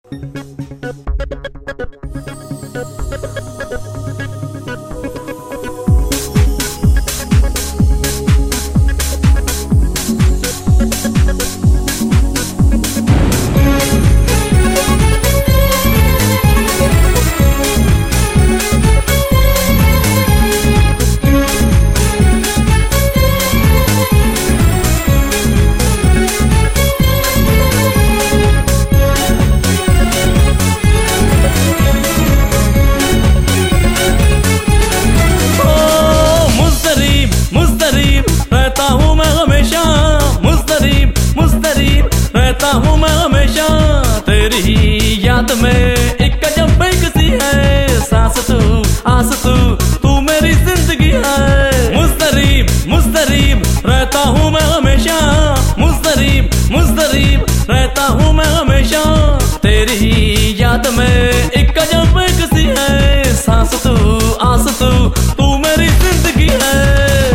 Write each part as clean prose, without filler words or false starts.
रहता हूँ मैं हमेशा तेरी ही याद में। एक अजब बेकसी है, सांस तू आस तू मेरी जिंदगी है। मुस्तरीब मुस्तरीब रहता हूँ मैं हमेशा, मुस्तरीब मुस्तरीब रहता हूँ मैं हमेशा तेरी ही याद में। एक अजब बेकसी है, सांस तू आस तू मेरी जिंदगी है।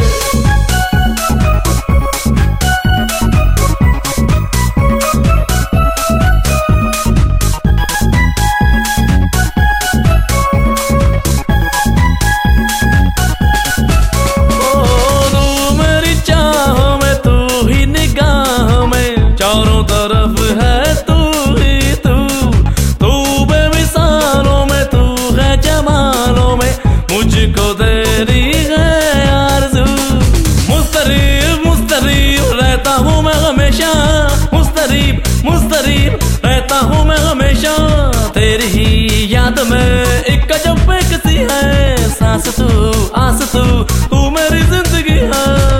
चारों तरफ है तू ही तू बेमिसालों में, तू है जमालों में, मुझको तेरी है आरज़ू। मुस्तरीब मुस्तरीब रहता हूँ मैं हमेशा, मुस्तरीब मुस्तरीब रहता हूँ मैं हमेशा तेरी ही याद में। एक अजब बेकसी है, सांस तू आस तू मेरी जिंदगी है।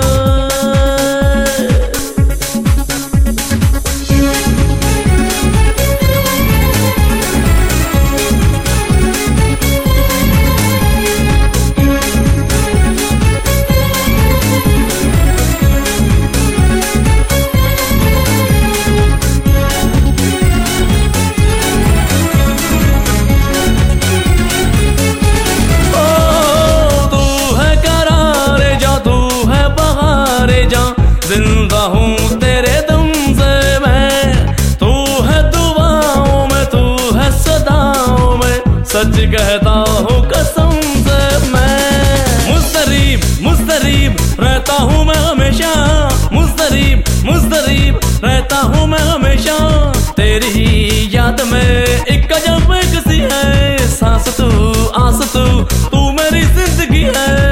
जिंदा हूँ तेरे दम से मैं, तू है दुआओं में, तू है सदाओं में, सच कहता हूँ कसम से मैं। मुस्तरीब मुस्तरीब रहता हूँ मैं हमेशा, मुस्तरीब मुस्तरीब रहता हूँ मैं हमेशा तेरी ही याद में। एक अजब बेकसी है, सांस तू आस तू मेरी जिंदगी है।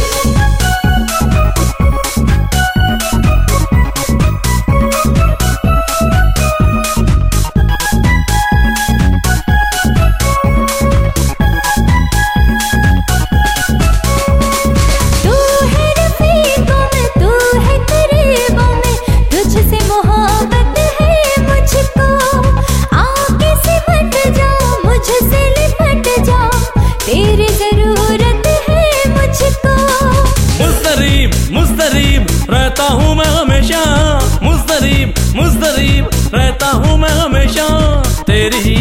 मुस्तरीब रहता हूँ मैं हमेशा, मुस्तरीब मुस्तरीब रहता हूँ मैं हमेशा तेरी ही